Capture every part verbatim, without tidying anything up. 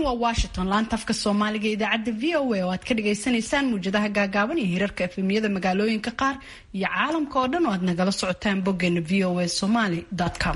halkani waa Washington laanta afka Soomaaliga idaacadda V O A oo aad ka dhageysanaysaan muujadaha gaagaaban iyo hirarka F M-yada magaalooyinka qaar iyo caalamka oo dhan oo aad nagala socotaan boggeena v o a somali dot com.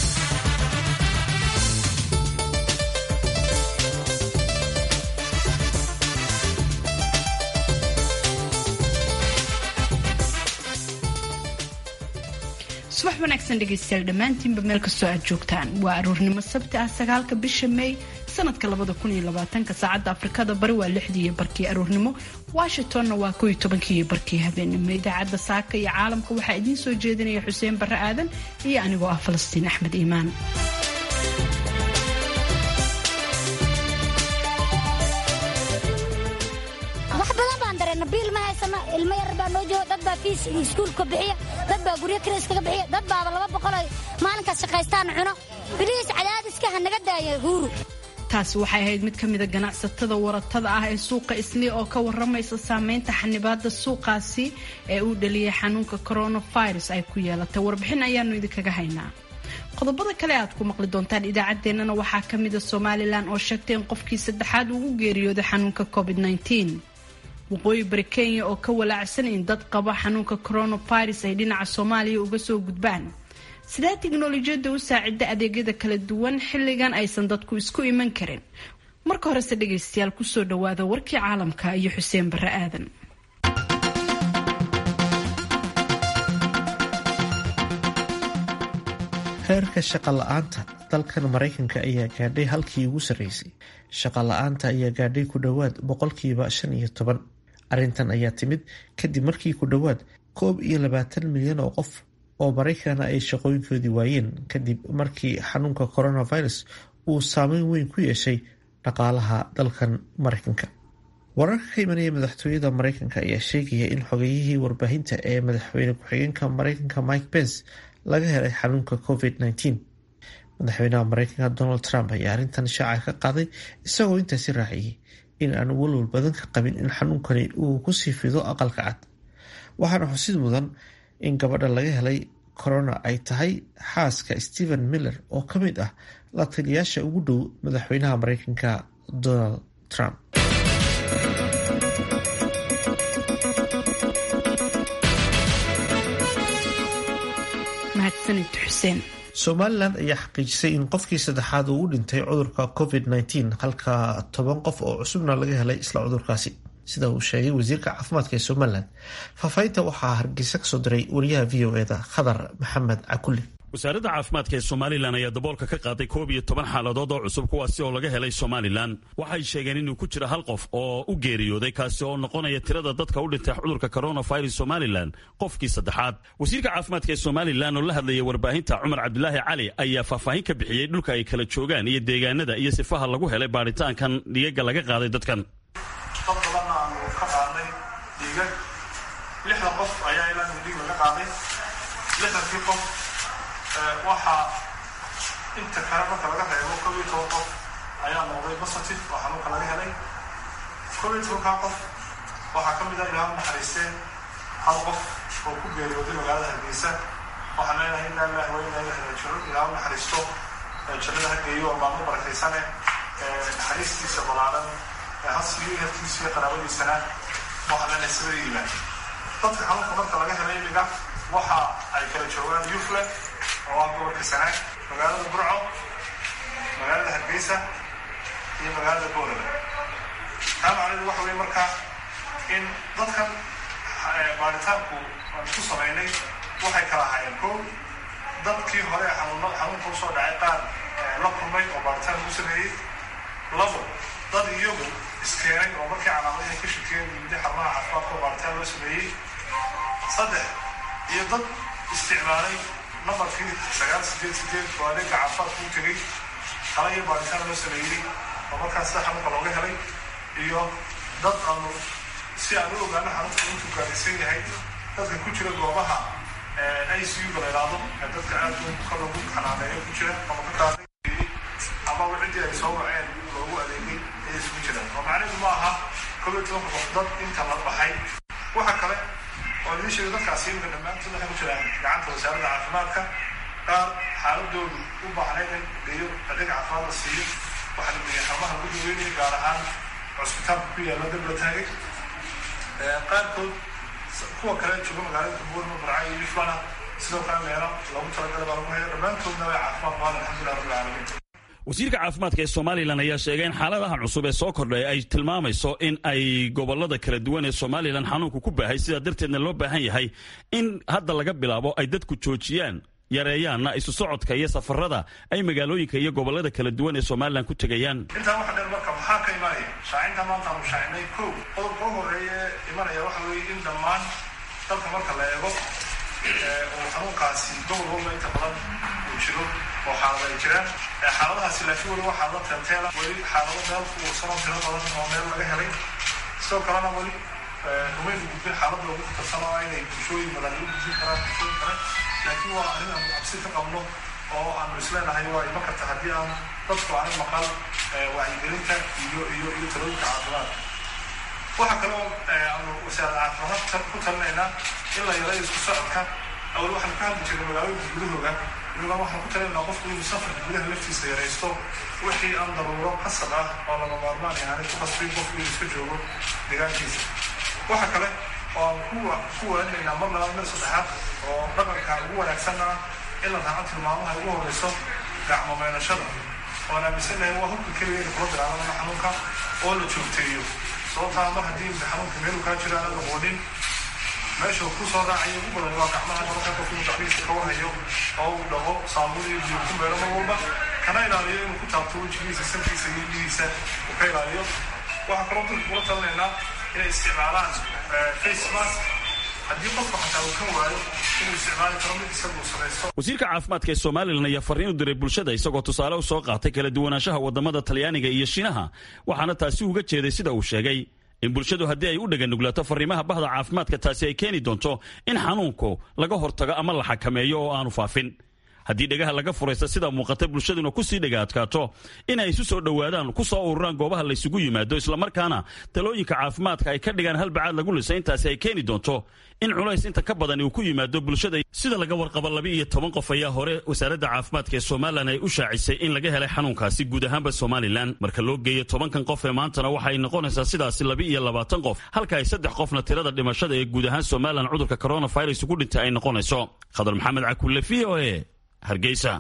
subax wanaagsan dhegeystayaal dhammaantiinba meel kastoo aad joogtaan waa aroornimo sabti ah sagaalka bisha May sanadka labada kun iyo labaatanka saacadda Afrikada bari waa lixdii iyo barkii aroornimo Washingtonna waa kow iyo tobankii iyo barkii habeenimo idaacadda saaka iyo caalamka waxaa idiin soo jeedinaya Xuseen Barre Aadan iyo anigoo ah Falastiin Axmed Iimaan. nabil ma haysana ilmo yar baa noo jooga dad baa fiis iskuulka bixiya dad baa guryo kireyska bixiya dad baa laba boqol maalinka shaqaystaan cuno biliis cadaadiska hanaga daayay huuru. taasi waxay ahayd mid ka mid ah ganacsatada waratada ah ee suuqa Islii oo ka waramaysa saameynta xanibaadda suuqaasi ee uu dhaliyay xanuunka coronavirus ay ku yeelatay. warbixin ayaanu idinkaga haynaa. qodobada kale aad ku maqli doontaan idaacadeennana waxaa ka mid ah Somaliland oo sheegtay in qofkii saddexaad uu u geeriyooday xanuunka covid nineteen. waqooyi bari Kenya oo ka walaacsan in dad qaba xanuunka coronavirus ay dhinaca Soomaaliya uga soo gudbaan. sidee tiknoolajiyada u saacidda adeegyada kala duwan xilligan aysan dadku isku iman karin. marka hore se dhageystayaal ku soo dhawaada warkii caalamka iyo Xuseen Barre Aadan. heerka shaqo la'aanta dalkan Mareykanka ayaa gaadhay halkii ugu sarreysay. shaqo la'aanta ayaa gaadhay ku dhowaad boqolkiiba shan iyo toban. arrintan ayaa timid kadib markii ku dhowaad koob iyo labaatan milyan oo qof oo Maraykana ay shaqooyinkoodii waayeen kadib markii xanuunka coronavirus uu saameyn weyn ku yeeshay dhaqaalaha dalkan Mareykanka. wararka ka imanaya madaxtooyada Mareykanka ayaa sheegaya in xogayihii warbaahinta ee madaxweyne ku-xigeenka Mareykanka Mike Pence laga helay xanuunka covid nineteen. madaxweynaha Mareykanka Donald Trump ayaa arrintan shaaca ka qaaday isagoo intaasi raaciyay in aan walwal badan ka qabin in xanuunkani uu ku sii fido aqalka cad. waxaana xusid mudan in gabadha laga helay corona ay tahay xaaska Stephen Miller oo ka mid ah la taliyayaasha ugu dhow madaxweynaha Mareykanka Donald Trump. mahadsanid Xuseen. Somaliland ayaa xaqiijisay in qofkii saddexaad uu u dhintay cudurka covid nineteen halka toban qof oo cusubna laga helay isla cudurkaasi sida uu sheegay wasiirka caafimaadka ee Somaliland. faahfaahinta waxaa Hargeysa ka soo diray wariyaha V O A-da Khadar Maxamed Cakulli. wasaaradda caafimaadka ee Somaliland ayaa daboolka ka qaaday koob iyo toban xaaladood oo cusub kuwaasi oo laga helay Somaliland. waxay sheegeen inuu ku jira hal qof oo u geeriyooday kaasi oo noqonaya tirada dadka u dhintay cudurka coronavirus Somaliland qofkii saddexaad. wasiirka caafimaadka ee Somaliland oo la hadlayay warbaahinta Cumar Cabdulaahi Cali ayaa faahfaahin ka bixiyay dhulka ay kala joogaan iyo deegaanada iyo sifaha lagu helay baaritaankan dhigaga laga qaaday dadkan. dad badan aanu ka qaadnay dhiigag lixdan qof ayaa ilaa dhiig laga qaaday. lixdankii qof waxaa inta kale marka laga reebo koob iyo toban qof ayaa noqday positive oo xanuunka laga helay. koob iyo tobankaa qof waxaa ka mid ah ilaahu naxariistee hal qof oo ku geeriyooday magaalada Hargeysa. waxaan leenahay inaa ilaahi wa inaa ilaahi raajicuun. ilaahu naxariisto jannada ha geeyo oo maalmo barakaysane naxariistiisa balaaran hasiyo harkiisa iyo qaraabadiisana waxaan leenahay sida yimaan. dadka xanuunka marka laga helay iliga waxa ay kala joogaan Yufle oo ah gobolka Sanaag, magaalada Burco, magaalada Hargeysa iyo magaalada Boorame. taa macnaheedu waxa weeye markaa in dadkan baaritaanku aan ku samaynay waxay kala ahaayeen kow dadkii hore xanuunka usoo dhacay qaar la kulmay oo baaritaan lagu sameeyey. labo dad iyagu iskeenay oo markii calaamadaha ka shakiyeen yimid xarumaha caafimaadka oo baaritaan loo sameeyey. saddex iyo dad isticmaalay nabarkii sagaal sideed sideed oo adeega caafimaadka u tegey kala iyo baaritaan loo sameeyey oo markaas sida xanuunka looga helay. iyo dad aanu si aan u ogaano xanuunka intuu gaaraysan yahay dadka ku jira goobaha I C U-ga la yidhaahdo ee dadka aad ka lagu xanaaneeyo ku jira ama ka qaaday ama ciddii ay soo waceen loogu adeegay ayay isugu jiraan. oo macnaheedu ma aha koob iyo toban qof dad inta la baxay. waxa kale oo idin sheegay dadkaasi imika dhammaantood waxay ku jiraan gacanta wasaaradda caafimaadka. qaar xaaladoodu u baahnayd in geeyo adeeg caafimaad la siiyo waxaa la geeyay xarumaha lagu daweynaya gaar ahaan cusbitaalka ku yaalla dabla taagay qaarkood kuwa kale jooga magaalada buurma barca iyo iflana sidoo kale meelo loogu talagalay baa lagu haya dhammaantoodna way caafimaad qabaan alxamdulilah rabbil caalamiin. wasiirka caafimaadka ee somalilan ayaa sheegay in xaaladahan cusub ee soo kordhay ay tilmaamayso in ay gobolada kala duwan ee somalilan xanuunku ku baahay sidaa darteedna loo baahan yahay in hadda laga bilaabo ay dadku joojiyaan yareeyaanna isu socodka iyo safarada ay magaalooyinka iyo gobolada kala duwan ee somalilan ku tegayaan. intaa waxa dheer marka maxaa ka imanaya shaacinta maanta aanu shaacinay kow qodobka u horeeya imanaya waxa weeye in dhammaan dalka marka la eego oo xanuunkaasi gobol walba inta badan uu jiro oo xaalada ay jiraan xaaladahaasi laakiin weli waxaa la teelteela weli xaalado meel ku ursanoo tiro badan oo meel laga helay sidoo kalena weli umaynu gudbin xaalada ugu khatarsan oo inay bulshooyin badan u gudbin karaan bulshooyin kale laakiin waa arrin aanu cabsi ka qabno oo aanu isleenahay waa iman karta haddii aan dadku aanay maqal wacyigelinta iyo iyo iyo talooyinka caafimaadka. waxaa kaloo aanu wasaaradda caafimaadka ku talinaynaa in la yareeyo isku socodka awal waxaanu ka hadli jirnay magaalooyinka gudahooda inuga waxaan ku talinaynaa qofku inuu safarka gudaha laftiisa yaraysto wixii aan daruuro qasab ah oo laga maarmaan yahaanay ku qasbin qofku inuu iska joogo deegaankiisa. waxa kale oo aan ku ku waaninaynaa mar labaad meel saddexaad oo dhaqanka ugu wanaagsanna in la raaco tilmaamaha ugu horeyso gacmo meelashada oon aaminsanahay waa hubka keliya in kula dagaalamana xanuunka oo la joogteeyo sababtaa mar haddii xanuunka meelu kaa jira aanad aqoonin meesha ku soo raacayo ugu badan waa gacmaha marka qofku taqriiska ka warhayo oo uu dhaqo saabuun iyo biyo ku meelo mar walba kana ilaaliyo inuu ku taabto wejigiisa sankiisa iyo dhigiisa uu ka ilaaliyo. waxaa kaloo dadka kula talinaynaa inay isticmaalaan face mask haddii qofku xataa uu ka waayo inuu isticmaali karo mid isagu samaysto. wasiirka caafimaadka ee somalilan ayaa fariin u diray bulshada isagoo tusaale u soo qaatay kala duwanaanshaha wadamada talyaaniga iyo shiinaha waxaana taasi uga jeeday sida uu sheegay in bulshadu haddii ay u dhaganuglaato fariimaha bahda caafimaadka taasi ay keeni doonto in xanuunku laga hortago ama la xakameeyo oo aanu faafin. haddii dhegaha laga furaysta sida muuqata bulshaduna ku sii dhega adkaato inay isu soo dhowaadaan ku soo ururaan goobaha laysugu yimaado islamarkaana talooyinka caafimaadka ay ka dhigaan halbacaad lagu lisa intaasi ay keeni doonto in culays inta ka badan uu ku yimaado bulshada. sida laga warqabo laba iyo toban qof ayaa hore wasaaradda caafimaadka ee somalilan ay u shaacisay in laga helay xanuunkaasi guud ahaanba somalilan marka loo geeyo tobankan qof ee maantana waxay noqonaysaa sidaasi laba iyo labaatan qof halka ay saddex qofna tirada dhimashada ee guud ahaan somalilan cudurka coronavirus ugu dhintay ay noqonayso. khadar maxamed cakulle v o a hargeysa.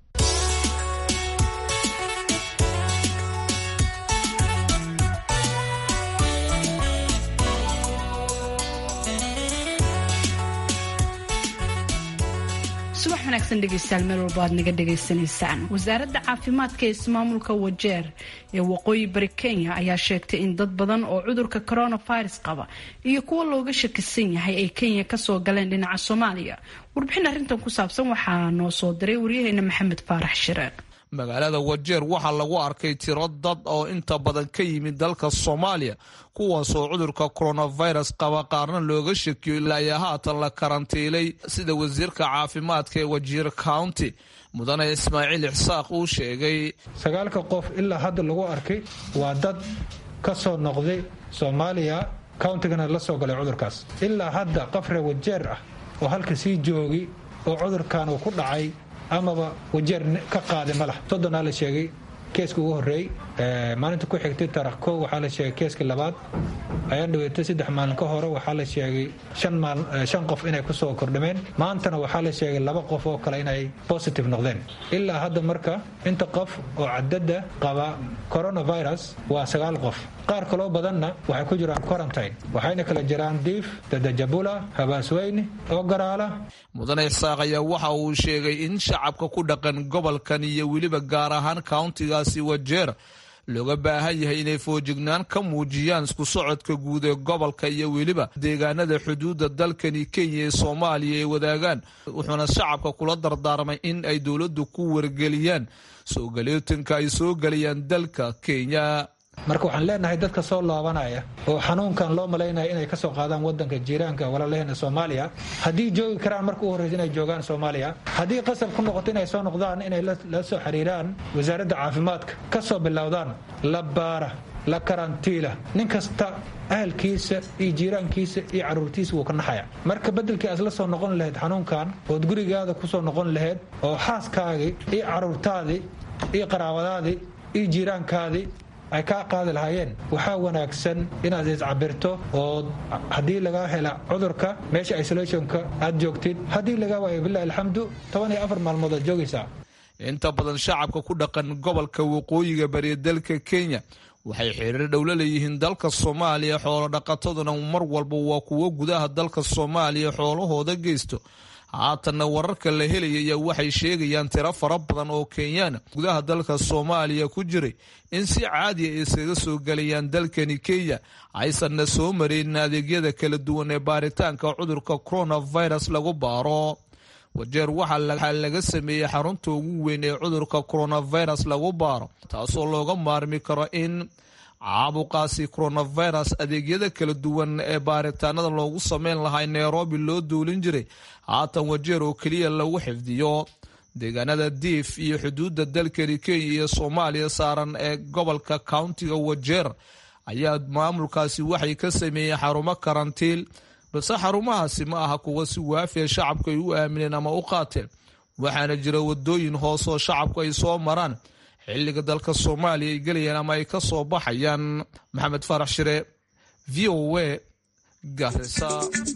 subax wanaagsan dhegeystayaal meel walba aad naga dhegaysanaysaan. wasaaradda caafimaadka ee ismaamulka wajeer ee waqooyi bari kenya ayaa sheegtay in dad badan oo cudurka coronavirus qaba iyo kuwa looga shakisan yahay ay kenya kasoo galeen dhinaca soomaaliya. warbixin arrintan ku saabsan waxaa noo soo diray waryaheena maxamed faarax shire. magaalada wajeer waxaa lagu arkay tiro dad oo inta badan ka yimid dalka soomaaliya kuwaasoo cudurka coronavirus qaba qaarna looga shakiyo ilaa iyo haatan la karantiilay sida wasiirka caafimaadka ee wajiir county mudane ismaaciil ixsaaq uu sheegay. sagaalka qof ilaa hadda lagu arkay waa dad ka soo noqday soomaaliya countigana la soo galay cudurkaas. ilaa hadda qafre wajeer ah oo halka sii joogi oo cudurkan uu ku dhacay amaba wajeer ka qaaday malah soddonaa la sheegay keeska ugu horreey maalinta ku xigtay tarakh kow waxaa la sheegay keeska labaad ayaan dhaweetay saddex maalin ka hore waxaa la sheegay shan qof inay ku soo kordhameen maantana waxaa la sheegay laba qof oo kale inay positive noqdeen. ilaa hadda marka inta qof oo cadada qaba coronavirus waa sagaal qof. qaar kaloo badanna waxay ku jiraan quarantine waxayna kala jiraan diif dadajabula habaasweyne oo garaala. mudane isaaq ayaa waxa uu sheegay in shacabka ku dhaqan gobolkan iyo weliba gaar ahaan countigaasi wajeer looga baahan yahay inay foojignaan ka muujiyaan isku socodka guud ee gobolka iyo weliba deegaanada xuduudda dalkani kenya ee soomaaliya ay wadaagaan wuxuuna shacabka kula dardaarmay in ay dowladdu ku wargeliyaan soo galeetanka ay soo gelayaan dalka kenya. marka waxaan leenahay dadka soo loobanaya oo xanuunkan loo malaynaya inay ka soo qaadaan wadanka jiiraanka walaalaheenna soomaaliya haddii joogi karaan marka u horreysa inay joogaan soomaaliya haddii qasab ku noqoto inay soo noqdaan inay la soo xiriiraan wasaaradda caafimaadka ka soo bilowdaan la baara la karantiila nin kasta ahalkiisa iyo jiiraankiisa iyo caruurtiisa wuu ka naxaya. marka bedelkii aad la soo noqon lahayd xanuunkan ood gurigaada ku soo noqon lahayd oo xaaskaagii iyo caruurtaadii iyo qaraabadaadii iyo jiiraankaadii ay kaa qaadi lahaayeen waxaa wanaagsan inaad iscabirto oo haddii lagaa hela cudurka meesha isolationka aad joogtid haddii lagaa waayo bilahi alxamdu toban iyo afar maalmood aad joogaysaa. inta badan shacabka ku dhaqan gobolka waqooyiga bari dalka Kenya waxay xiriir dhow la leeyihiin dalka Soomaaliya. xoolo dhaqataduna mar walba waa kuwo gudaha dalka Soomaaliya xoolahooda geysto. haatanna wararka la helaya waxay sheegayaan tiro fara badan oo Kenyaan gudaha dalka Soomaaliya ku jiray in si caadi ah isaga soo galayaan dalkani Kenya aysanna soo marin adeegyada kala duwan ee baaritaanka cudurka coronavirus lagu baaro. Wajeer waxaa laga sameeyay xarunta ugu weyn ee cudurka coronavirus lagu baaro taasoo looga maarmi karo in caabuqaasi coronavirus adeegyada kala duwan ee baaritaanada loogu sameyn lahaa Nairobi loo duulin jiray haatan Wajeer oo kaliya lagu xifdiyo. deegaanada Diif iyo xuduudda dalka Kenya iyo Soomaaliya saaran ee gobolka countiga Wajeer ayaa maamulkaasi waxay ka sameeyeen xarumo karantiil balse xarumahaasi ma aha kuwa si waafiya shacabka ay u aamineen ama u qaateen. waxaana jira wadooyin hoos oo shacabku ay soo maraan xilliga dalka Soomaaliya ay galayaan ama ay ka soo baxayaan. Maxamed Farax Shire, V O A, Garissa.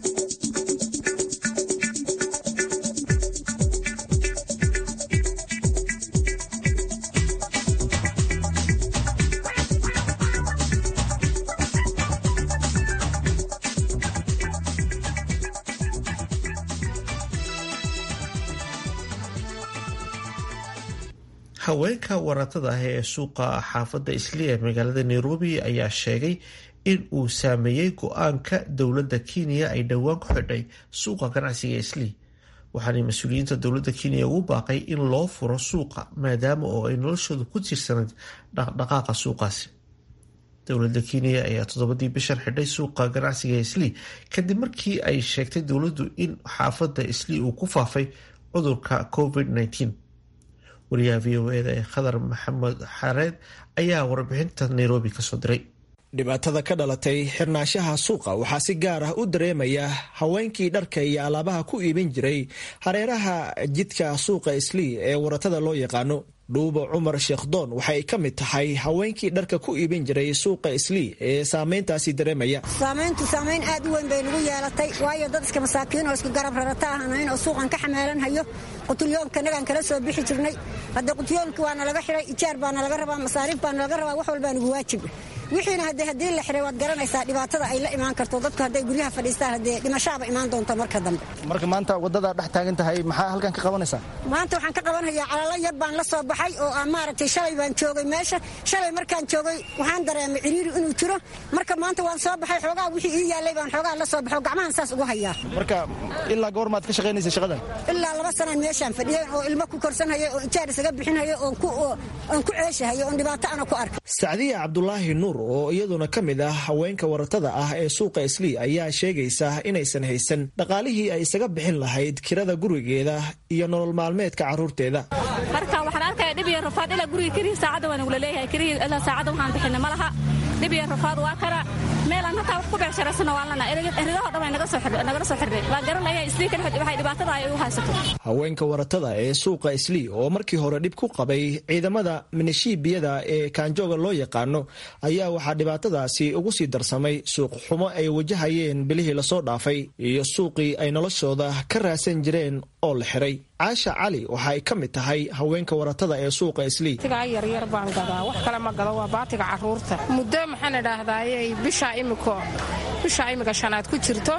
haweenka waratada ah ee suuqa xaafadda Islii ee magaalada Nairobi ayaa sheegay in uu saameeyay go'aanka dowladda Kenya ay dhowaan ku xidhay suuqa ganacsiga Islii. waxaana mas'uuliyiinta dowladda Kenya ugu baaqay in loo furo suuqa maadaama oo ay noloshooda ku tiirsanad dhaqdhaqaaqa suuqaasi. dowladda Kenya ayaa toddobadii bishan xidhay suuqa ganacsiga Islii kadib markii ay sheegtay dowladdu in xaafadda Islii uu ku faafay cudurka covid nineteen. wariyaha V O A ee Khadar Maxamed Xareed ayaa warbixinta Nairobi ka soo diray. dhibaatada ka dhalatay xirnaanshaha suuqa waxaa si gaar ah u dareemaya haweenkii dharka iyo alaabaha ku iibin jiray hareeraha jidka suuqa Islii ee waratada loo yaqaano. Dhuubo Cumar Sheekhdoon waxay ka mid tahay haweenkii dharka ku iibin jiray suuqa Islii ee saameyntaasi dareemaya. Saameyntu saameyn aad u weyn bay nagu yeelatay waayo dad iska masaakiin oo iska garab rarata ahnayn oo suuqan ka xamaalan hayo qutulyoonka nagaan kala soo bixi jirnay. hadda qutulyoonka waana laga xiray, ijaar baana laga rabaa, masaariif baana laga rabaa, wax walba nagu waajib. wixiina hadda hadii la xiray waad garanaysaa dhibaatada ay la imaan karto dadku hadday guryaha fadhiistaan hadee dhimashaaba imaan doonto marka dambe. marka maanta wadada dhex taagan tahay maxaa halkan ka qabanaysaa? maanta waxaan ka qabanayaa calala yar baan la soo baxay oo aan maaragtay shalay baan joogay meesha. shalay markaan joogay waxaan dareemay ciriiri inuu jiro. marka maanta waan soo baxay xoogaa wixii ii yaalay baan xoogaa la soo baxo gacmahan saas ugu hayaa. marka ilaa goor maad ka shaqaynaysaa shaqadan? ilaa laba sano meeshaan fadhiyay oo ilmo ku korsanayay oo ijaar isaga bixinayay oo ku aan ku ceeshahay oo dhibaato ana ku arkay. Sacdiya Cabdullaahi Nuur oo iyaduna ka mid ah haweenka waratada ah ee suuqa Islii ayaa sheegaysa inaysan haysan dhaqaalihii ay isaga bixin lahayd kirada gurigeeda iyo nolol maalmeedka caruurteeda. marka waxaan arkay dhib iyo rafaad ila guriga kiriya saacada waan ugu leeyahay kiriya ila saacada waxaan bixin ma laha. dhib iyo rafaad waa kara meel aan halka wax ku beecsharasana waa lana eridaha dhamay naga soo xirnay naga soo xirnay waan garanaya Islii kan waxay dhibaatada ay u haysato. haweenka waratada ee suuqa Islii oo markii hore dhib ku qabay ciidamada minishiibiyada ee kaanjooga loo yaqaano ayaa waxa dhibaatadaasi ugu sii darsamay suuq xumo ay wajahayeen bilihii la soo dhaafay iyo suuqii ay noloshooda ka raadsan jireen oo la xiray. Caasha Cali waxa ay ka mid tahay haweenka waratada ee suuqa Islii. tiga yar yar baan gadaa wax kale ma gado waa baatiga caruurta. muddo maxaan idhaahdaaye bisha imiko bisha imika shanaad ku jirto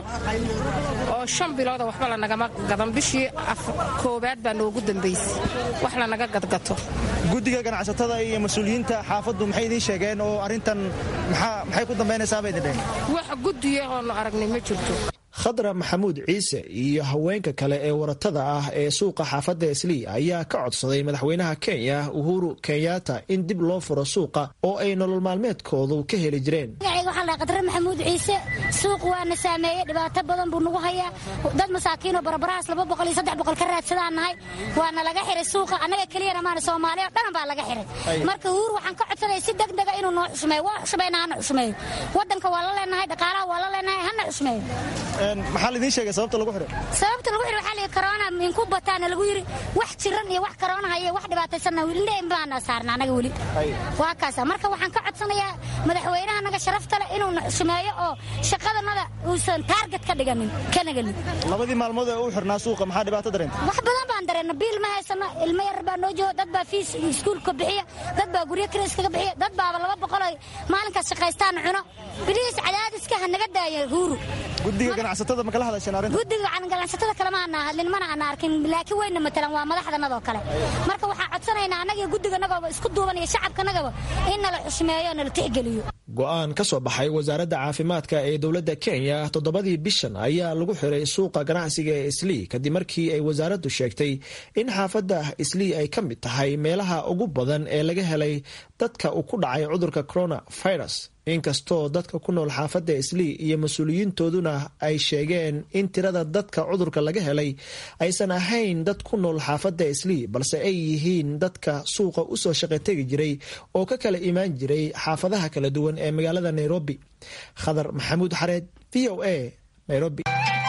oo shan bilood waxba la naga gadan bishii koobaad baa noogu dambeysay wax la naga gadgato. guddiga ganacsatada iyo mas'uuliyiinta xaafaddu maxay idin sheegeen oo arintan maxaa maxay ku dambeynaysaa bay idin wax guddiga oo aragnay ma jirto. Khadra Maxamuud Ciise iyo haweenka kale ee waratada ah ee suuqa xaafadda Islii ayaa ka codsaday madaxweynaha Kenya Uhuru Kenyatta in dib loo furo suuqa oo ay nolol maalmeedkoodu ka heli jireen. waxaan la Khadra Maxamuud Ciise suuq waana saameeyay dhibaato badan buu nagu hayaa dad masaakiin oo barbarahaas laba boqol iyo saddex boqol ka raadsadanahay waana laga xiray suuqa anaga kaliya ramaan Soomaaliya dhan baa laga xiray. marka Uhuru waxaan ka codsaday si degdeg ah inuu noo xushmeeyo waa xushmeynaa xushmeeyo wadanka waa la leenahay dhaqaalaha waa la leenahay hana xushmeeyo. maxaa lidin sheegay sababta lagu xiray sababta lagu xiray waxa la corona min ku bataana lagu yiri wax jiran iyo wax corona haya wax dhibaataysan wili baana saarna anaga wili waa kaas marka waxaan ka codsanayaa madaxweynaha anaga sharafta leh inuu xushmeeyo oo shaqadanada uusan target ka dhiganin kanagalin labadii maalmood ee uu xirnaa suuqa maxaa dhibaato dareen wax badan baan dareena biil ma haysana ilmo yar baa noo jooga dad baa fees iskuulka bixiya dad baa guriga kireys kaga bixiya dad baa laba boqol maalinka shaqaystaan cuno biliis cadaadiska hanaga daaya huuru gudiga ganacsatada ma kala hadashan arinta gudiga ganacsatada kala ma ana hadlin mana ana arkin laakiin wayna matalan waa madaxdanada oo kale marka waxa codsanaynaa anaga gudiga nagaba isku duubanaya shacabka nagaba in la xushmeeyo in la tixgeliyo go'aan ka soo baxay wasaaradda caafimaadka ee dowladda Kenya toddobadii bishan ayaa lagu xiray suuqa ganacsiga ee Islii kadib markii ay wasaaraddu sheegtay in xaafadda Islii ay ka mid tahay meelaha ugu badan ee laga helay dadka uu ku dhacay cudurka coronavirus inkastoo dadka ku nool xaafadda Islii iyo mas'uuliyiintooduna ay sheegeen in tirada dadka cudurka laga helay aysan ahayn dad ku nool xaafadda Islii balse ay yihiin dadka suuqa u soo shaqo tagi jiray oo ka kala imaan jiray xaafadaha kala duwan ee magaalada Nairobi. Khadar Maxamuud Xareed, V O A, Nairobi.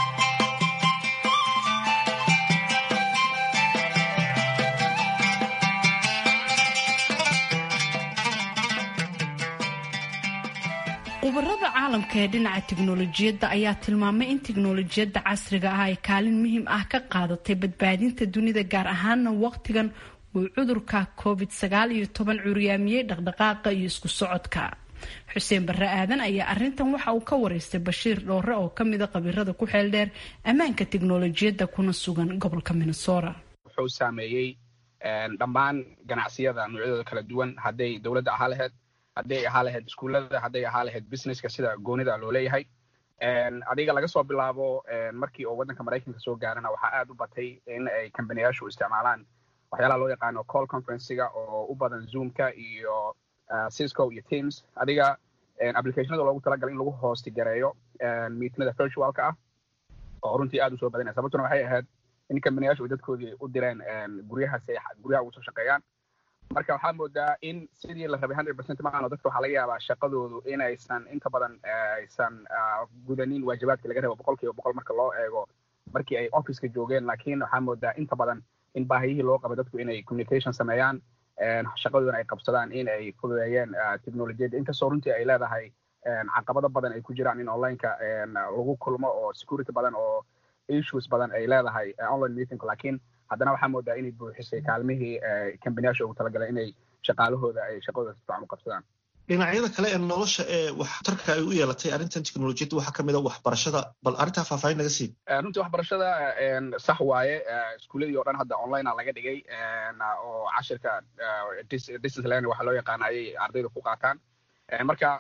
khubarada caalamka ee dhinaca tiknoolajiyadda ayaa tilmaamay in tiknoolajiyadda casriga ah ay kaalin muhiim ah ka qaadatay badbaadinta dunida gaar ahaana waqtigan uu cudurka covid sagaal iyo toban curyaamiyey dhaqdhaqaaqa iyo isku socodka. xuseen barre aadan ayaa arintan waxa uu ka wareystay Bashiir Dhoore oo ka mid ah khabiirada ku xeel dheer ammaanka tiknoolajiyadda kuna sugan gobolka Minnesota. wuxuu saameeyay dhammaan ganacsiyada noocyadooda kala duwan hadday dowladda ahaa lahayd hadday ahaa lahayd iskuullada hadday ahaa lahayd businesska sida goonida loo leeyahay adiga laga soo bilaabo markii oo waddanka Mareykanka soo gaarana waxaa aad u batay in ay kambaniyashu isticmaalaan waxyaalaha loo yaqaano call conferencega oo u badan Zoomka iyo Cisco iyo Teams adiga applicationada loogu talagalay in lagu host gareeyo meetingada virtualka ah oo runtii aad u soo badanaysa sababtuna waxay ahayd in kambaniyashu dadkoodii u direen guryaha si guryaha ugu soo shaqeeyaan marka waxaa moodaa in sidii la rabay one hundred percent ma aano dadka waxaa laga yaabaa shaqadoodu inaysan inta badan aysan gudanin waajibaadka laga rabo boqolkiiba boqol marka loo eego markii ay officeka joogeen laakiin waxaa moodaa inta badan in baahiyihii loo qabo dadku inay communication sameeyaan shaqadoodana ay qabsadaan in ay fududeeyeen technolojiyadda inkastoo runtii ay leedahay caqabado badan ay ku jiraan in onlineka lagu kulmo oo security badan oo issues badan ay leedahay online meeting laakiin haddana waxaa moodaa inay buuxisay kaalmihii kambaniyasha ugu talagalay inay shaqaalahooda ay shaqadooda si fiican u qabsadaan dhinacyada kale ee nolosha ee waxtarka ay u yeelatay arrintan teknolojiyadda waxaa ka mid a waxbarashada bal arrintaa faahfaahin naga sii runtii waxbarashada sax waaye iskuuladii oo dhan hadda online a laga dhigay oo cashirka distance learning waxa loo yaqaana ayay ardayda ku qaataan marka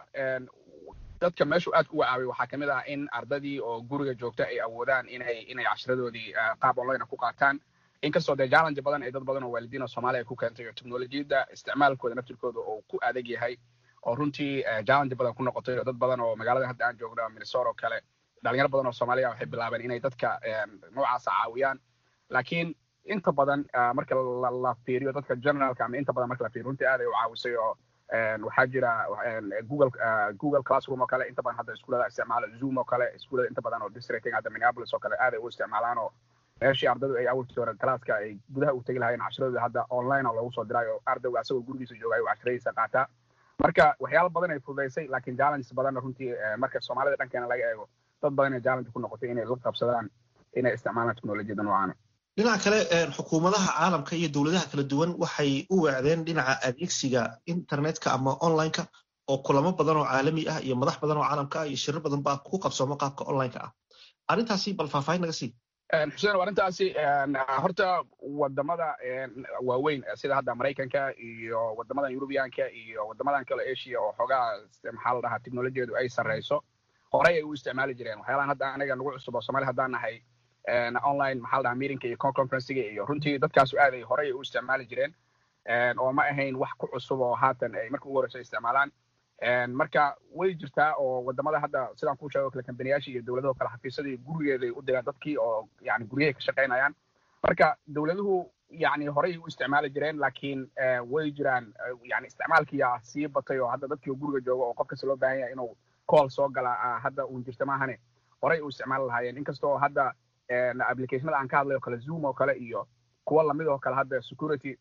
dadka meeshu aad uga caaway waxaa kamid ah in ardadii oo guriga joogta ay awoodaan inay inay cashiradoodii qaab online ku qaataan inkastoo dee challenge badan ay dad badan oo waalidiin oo Soomaaliya ku keentay oo teknolojiyadda isticmaalkooda naftirkooda oo ku adag yahay oo runtii challenge badan ku noqotay oo dad badan oo magaalada hadda aan joogno Minnesota oo kale dhalinyaro badan oo Soomaaliya waxay bilaabeen inay dadka noocaas caawiyaan laakiin inta badan marka la fiiriyo dadka generalka ama inta badan marka la fiiriyo runtii aad ay u caawisay oo waxaa jira Google Google Classroom oo kale inta badan hadda iskuulada isticmaala Zoom oo kale iskuulada inta badan oo districting hadda Minneapolis oo kale aad ay u isticmaalaan oo meeshii ardaydu ay awalkii hore kalaaska ay gudaha u tegi lahaayeen cashiradooda hadda online oo lagu soo diraayo ardaygu asagoo gurigiisa jooga ayuu casharadiisa qaataa marka waxyaalo badan ay fududaysay laakiin challenges badanna runtii marka Soomaalida dhankeena laga eego dad badan ay challenge ku noqotay inay la qabsadaan inay isticmaalaan teknolojiyadda noocan dhinaca kale xukuumadaha caalamka iyo dowladaha kala duwan waxay u weecdeen dhinaca adeegsiga internetka ama onlineka oo kulamo badan oo caalami ah iyo madax badan oo caalamka ah iyo shirar badan baa ku qabsooma qaabka onlineka ah arrintaasi bal faahfaahin naga sii xuseen arrintaasi horta wadamada waaweyn sida hadda Mareykanka iyo wadamadan Yurubiyaanka iyo wadamadan kale Asia oo xogaa maxaa la dhahaa teknolojiyadu ay sareyso horey ay u isticmaali jireen waxyaalahan hadda anaga nagu cusub oo Soomaali haddaan nahay online maxaa la dhahaa meetingka iyo conferencega iyo runtii dadkaas aad ay horey u isticmaali jireen oo ma ahayn wax ku cusub oo haatan ay marka ugu horeyso isticmaalaan marka way jirtaa oo wadamada hadda sidaan kuu sheego kale kambaniyasha iyo dowladaha kale xafiisadii gurigeeday u diraan dadkii oo yani guryahay ka shaqaynayaan marka dowladuhu yani horey u isticmaali jireen laakiin way jiraan yani isticmaalkiyaa sii batay oo hadda dadkii guriga jooga oo qof kasta loo baahan yahay inuu call soo gala hadda uun jirta maahane horey u isticmaali lahaayeen inkastoo hadda applicationada aan ka hadlay oo kale Zoom oo kale iyo kuwa lamid oo kale hadda security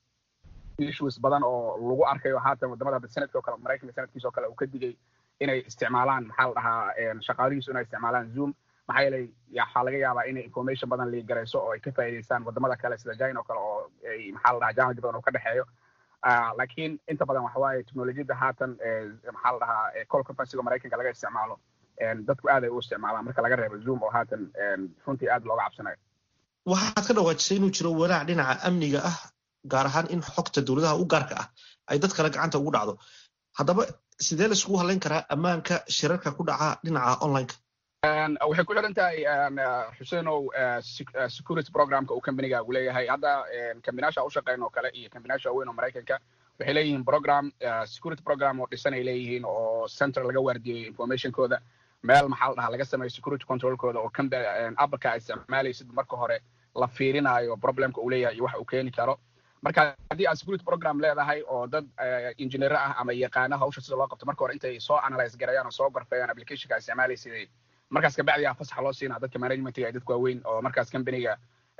issues badan oo lagu arkayo haatan wadamada Senate oo kale Mareykanka Senate oo kale uu ka digay inay isticmaalaan maxaa la dhahaa shaqaalihiisu inay isticmaalaan Zoom maxaa yeelay waxaa laga yaabaa inay information badan liig garayso oo ay ka faa'iideystaan wadamada kale sida China oo kale oo ay maxaa la dhahaa jaamacad badan oo ka dhaxeeyo laakiin inta badan waxa waaye teknolojiyada haatan maxaa la dhahaa call conference-ga Mareykanka laga isticmaalo dadku aad ay u isticmaalaan marka laga reebo Zoom oo haatan runtii aad looga cabsanayo waxaad ka dhawaajisay inuu jiro walaac dhinaca amniga ah gaar ahaan in xogta dowladaha u gaarka ah ay dad kale gacanta ugu dhacdo haddaba sidee la isugu halayn karaa ammaanka shirarka ku dhaca dhinaca online-ka waxay ku xiran tahay xuseenow security programka uu companiga uu leeyahay hadda combinaasha u shaqeyn oo kale iyo combinaasha weyn oo Mareykanka waxay leeyihiin program security program oo dhisan ay leeyihiin oo center laga waardiyo informationkooda meel maxaa la dhahaa laga sameeyo security controlkooda oo appka ay isticmaalaysid marka hore la fiirinayo problemka uu leeyahay iyo wax uu keeni karo marka haddii aad security program leedahay oo dad engineer ah ama yaqaana hawsha sida loo qabto marka hore intay soo analyze garayaan oo soo gorfeeyaan applicationka ay isticmaalaysid markaas ka bacdi ah fasax loo siinaa dadka managementiga ay dadku waaweyn oo markaas companyga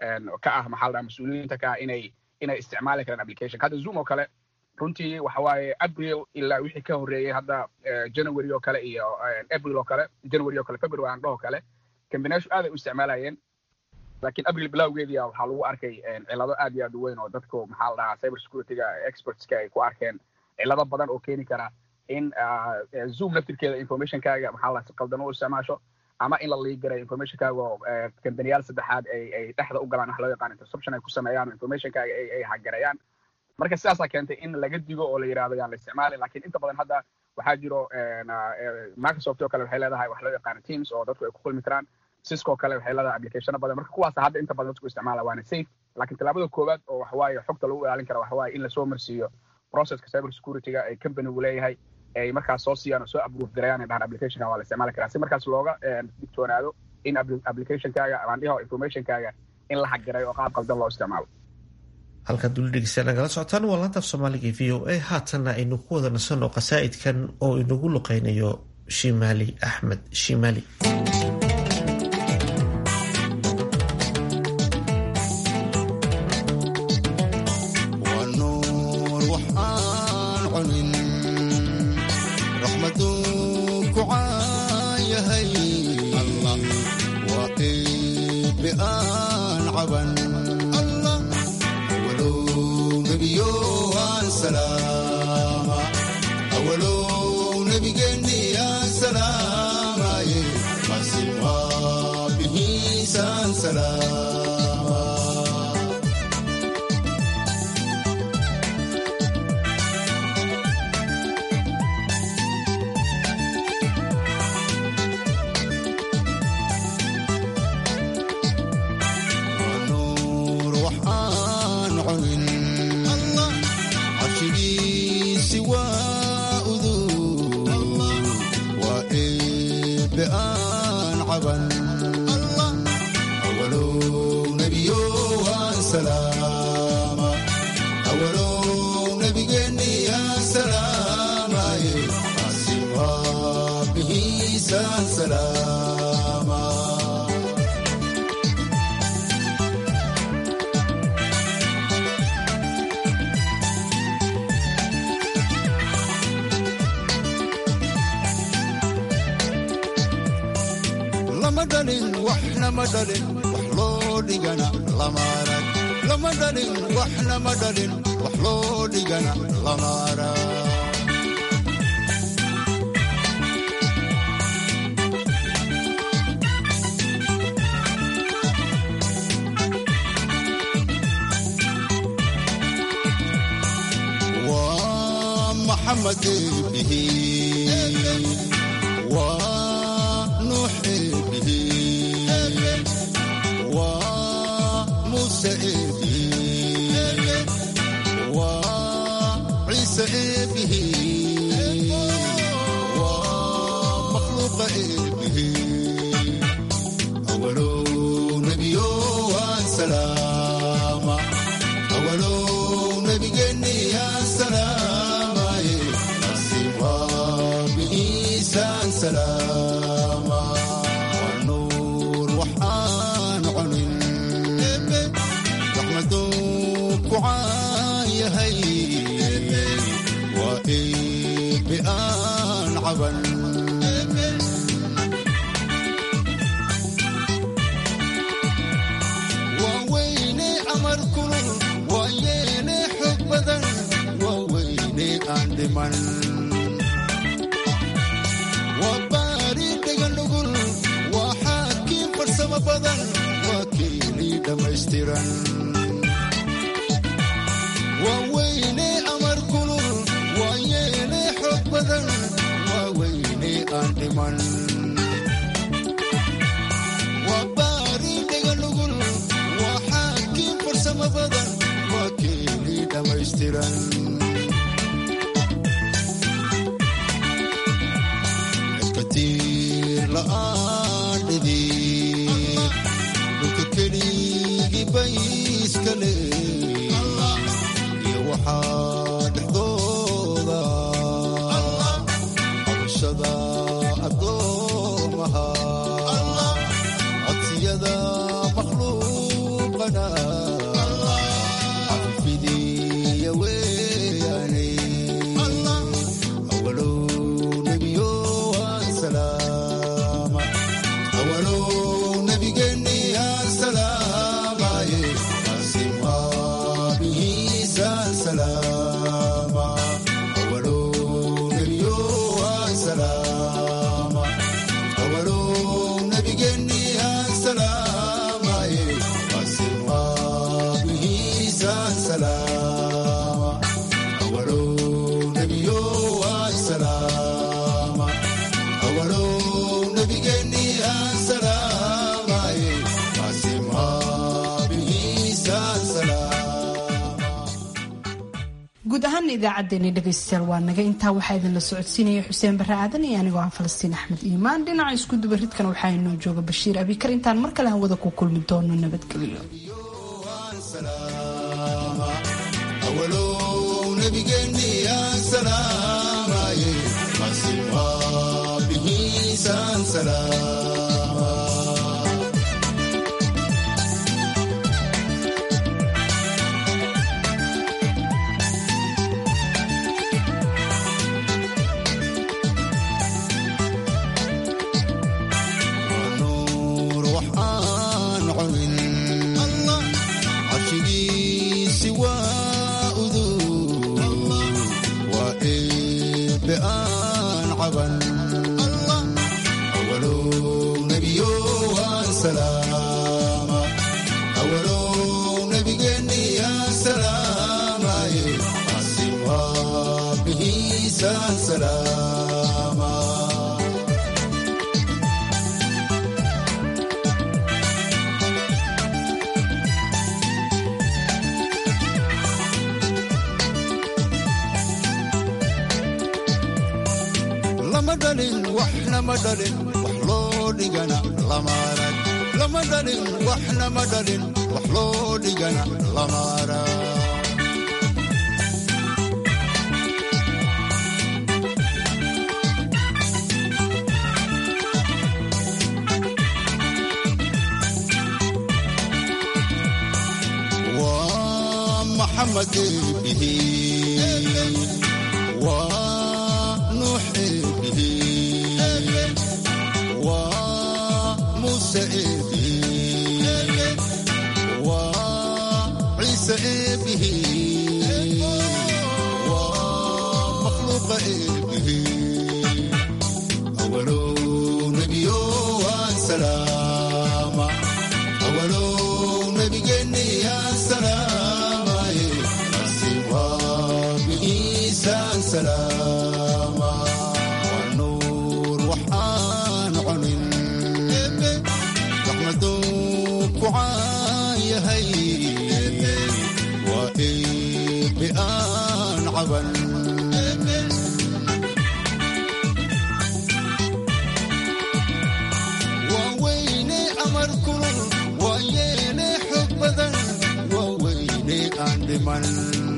ka ah maxaa la dhahaa mas'uuliyiinta ka inay inay isticmaali karaan application hadda Zoom oo kale runtii waxa waaye April ilaa wixii ka horeeyay hadda January oo kale iyo April oo kale January oo kale February aan dhaho kale combination aad ay u isticmaalayeen laakiin April bilowgeedii waxa lagu arkay cilado aad iyo aad u weyn oo dadku maxaa la dhahaa cyber security-ga experts-ka ay ku arkeen cilado badan oo keeni kara in Zoom naftirkeeda information-kaaga maxaa la qaldan u isticmaasho ama in la liigaray information-kaaga oo company-yaal saddexaad ay ay dhexda u galaan wax loo yaqaan interception ay ku sameeyaan information-kaaga ay ay hagarayaan marka sidaas ayaa keentay in laga digo oo la yiraahdo yaan la isticmaalin laakiin inta badan hadda waxaa jiro Microsoft oo kale waxay leedahay wax loo yaqaan Teams oo dadku ay ku kulmi karaan Cisco kale waxay leedahay application badan marka kuwaas hadda inta badan dadku isticmaalaan waana safe laakiin talaabada koowaad oo wax waaye xogta lagu ilaalin karo wax waaye in la soo marsiiyo processka cyber security-ga ay company-gu leeyahay ay markaas soo siiyaan oo soo approve garayaan dhahan application-ka waa la isticmaali karaa si markaas looga digtoonaado in application-kaaga ama dhiho information-kaaga in la hagaray oo qaab qaldan loo isticmaalo halka dul dhegeysta nagala socotaan waa laanta Soomaaliga V O A haatanna aynu ku wada nasano qasaa'idkan oo inagu luqeynayo Shimali Ahmed Shimali محمد به ونوح به وموسى به وعيسى به ومخلوق به أول نبي وسلام أول نبي يا سلام سلام والنور yahay waa eebe aan caban waa weyne amar kulul waa yeene xog badan waa weyne aan dhiman waa baari dhagan nugul waa xaakiin farsamo badan waa keeni dhammaystiran waa weyne amar kulul waa yeene xog badan waa weyne aan dhiman waa baari dhagan nugul waa xaakiin farsamo badan waa keeni dhammaystiran iskatiir la'aan dhidii dhulka keligii bay iska leey waxaa dhexdooda cabashada addoomaha codsiyada makhluuqana cafifidiya weeyaane awalow nebiyo aan salaama awalow nebigeenni aan salaamaye salama awalow nebiyo aan salaama awalow nebigeenni aan salaamaye asimaabihiisaan salaama awalow nebiyo aan salaama awalow nebigeenni aan salaamaye asimaabihiisaan salaama guud ahaan idaacaddeenii dhegaystayaal waa naga intaa waxaa idinla socodsiinaya xuseen barre aadan iyo anigoo ah falastiin axmed iimaan dhinaca isku dubaridkan waxaa inoo jooga bashiir abikar intaan mar kale hawada ku kulmi doono nabadgelyo awalow nebigeenni aan salaamaye asimaabihiisaan salaama carshigiisi waa udug waa eebe aan caban awalow nebiyo aan salaama awalow nebigeenni aan salaamaye asimaabihiisaan salaama lama dhalin waxna ma dhalin wax loo dhigana lama arag lama dhalin waxna ma dhalin wax loo dhigana lama arag waa maxamed eebihi waa nuux eebihi waa muuse eebihi waa ciise eebihi waa makhluuqa eebihi awalow nebiyo aan salaama awalow nebigeenni aan salaamaye asimaabihiisaan salaama waa nuur waxaan cunin raxmaduu ku caan yahay waa eebe aan caban waa weyne amar kulul waa yeene xog badan waa weyne aan dhiman